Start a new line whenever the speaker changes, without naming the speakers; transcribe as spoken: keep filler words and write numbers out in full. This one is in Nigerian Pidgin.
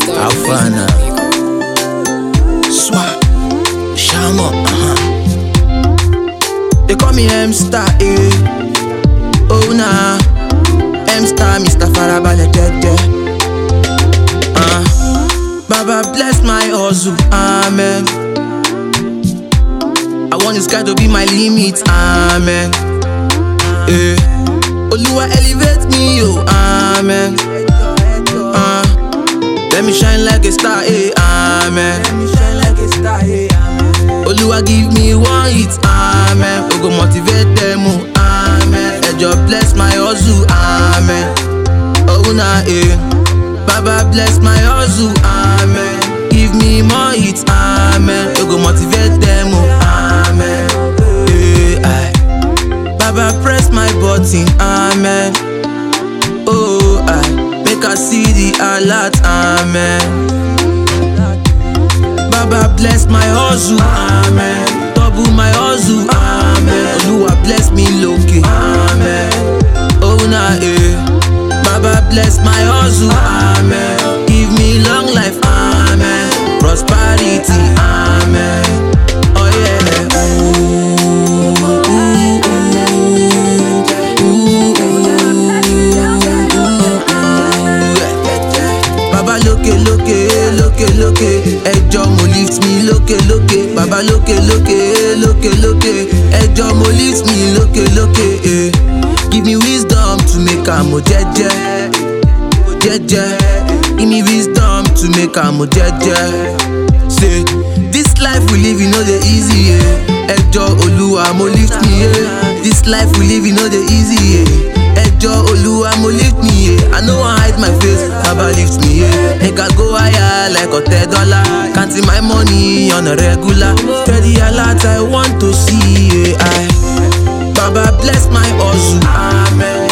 How far now? Swap, Shama, uh-huh. They call me M-Star, eh. Oh nah, M-Star, Mister Farabale, dead, uh. Baba bless my hustle, amen. I want this guy to be my limit, amen. Eh. Oluwa elevate me, oh, amen. Uh. Let me shine like a star, eh, amen. Let me shine like a star, eh, amen. Oluwa give me one hit, amen. We go motivate them, oh, amen. And just bless my hustle, amen. Oh nah, eh. Baba bless my hustle, amen. Give me more hits, amen. We go motivate them, oh, amen. Eh, aye. Baba press my button, amen. Oh, aye. Make I see the alert, amen. Baba bless my hustle, amen. Double my hustle, amen. Oluwa bless me low-key, amen. Oh nah, eh. Baba bless my hustle, amen. Give me long life, amen. Prosperity, amen. Oh yeah. Loke, loke, loke, ẹjọ́ mo lift me loke, loke. Baba loke, loke, loke, loke, ẹjọ́ mo lift me loke, loke. Eh. Give me wisdom to make am mo jeje, jeje. Give me wisdom to make am mo jeje. Say this life we live, you know the easy, yeah. Ẹjọ́ Olúwa mo lift me, yeah. This life we live, you know the easy, yeah. Ẹjọ́ Olúwa mo lift me, yeah. I no wan hide my face, Baba lift me, yeah. Make I go higher like a ten dollar. Counting my money on a regular. Steady a lot I want to see, yeah. I Baba bless my hustle, amen.